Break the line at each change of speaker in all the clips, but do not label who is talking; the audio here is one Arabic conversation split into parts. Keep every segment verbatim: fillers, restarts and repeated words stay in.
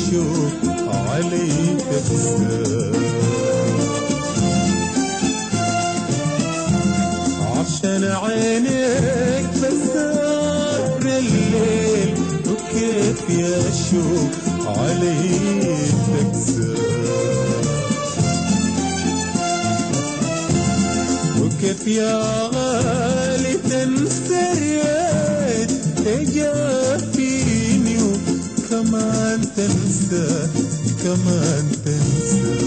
الشوق علي تقسى، عشان عينك بسهر الليل وكيف يا شوق علي تقسى، وكيف يا غالي تنسى اليد تجافيني وكمان تنسى كمان تنسى،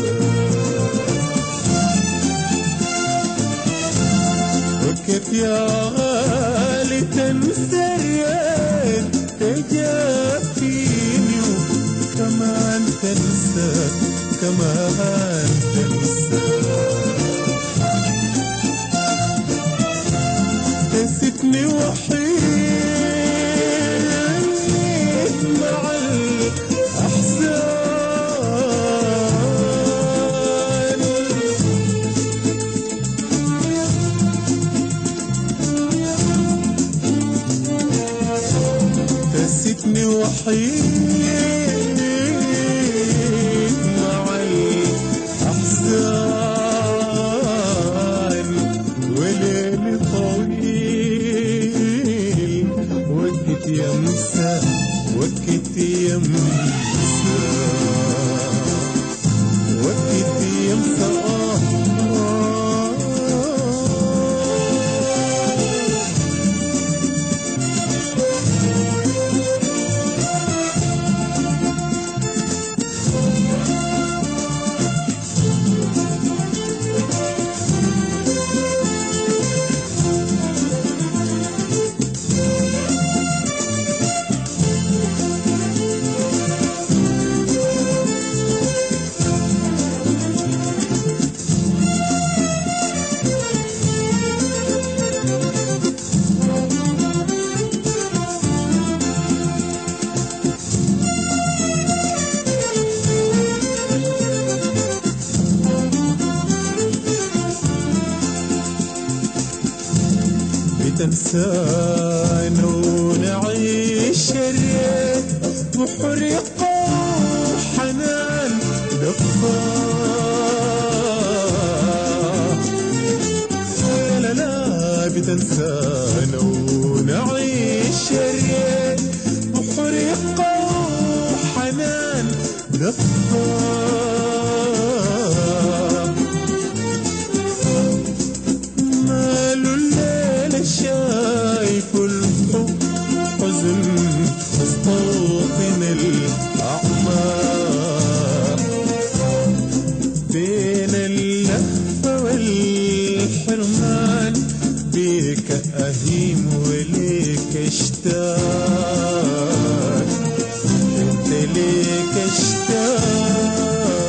وكيف يا غالي تنسى اليد تجافيني وكمان تنسى كمان تنسى، تسيبني وحيد مع الأحزان، تسيبني وحيد مع الأحزان، وليل طويل وقت يمسى وقت يمسى وقت يمسى آه تنسانا ونعيش الريت وحرقة وحنان لفاه، لا لا بتنسانا ونعيش الريت وحرقة وحنان لفاه، ماله الليل شايف الحب حزن مستوطن الأعمار، بين اللهفة والحرمان بيك أهيم وليك اشتاق، انت ليك اشتاق،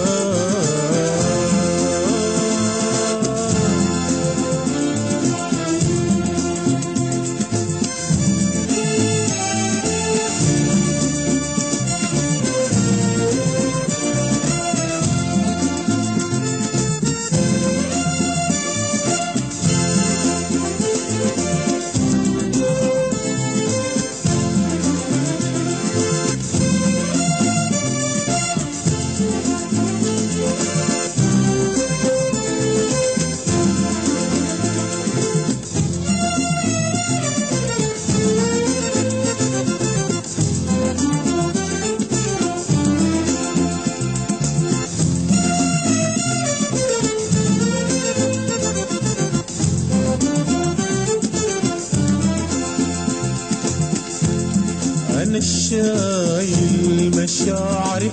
أنا الشايل مشاعري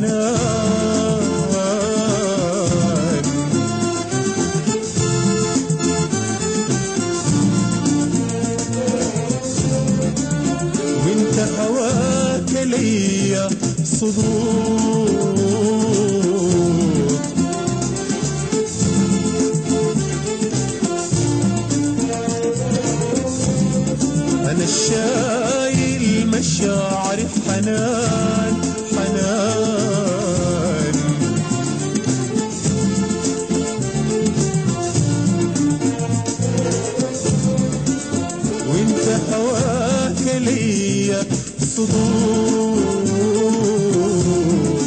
بحنان، وانت هواك ليا صدود، أنا الشايل مشاعري حنان حنان، وانت هواك ليا صدور،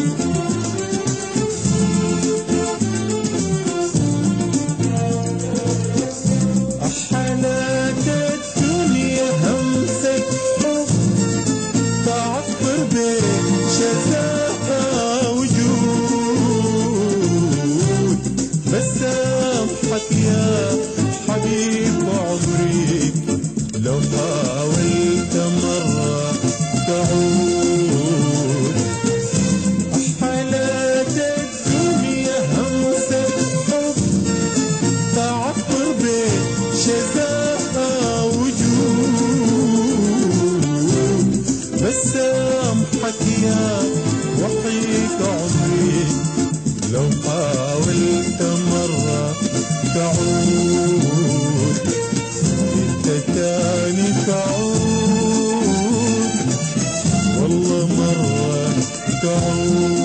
لو حاولت مرة تعود انت تاني تعود والله مرة تعود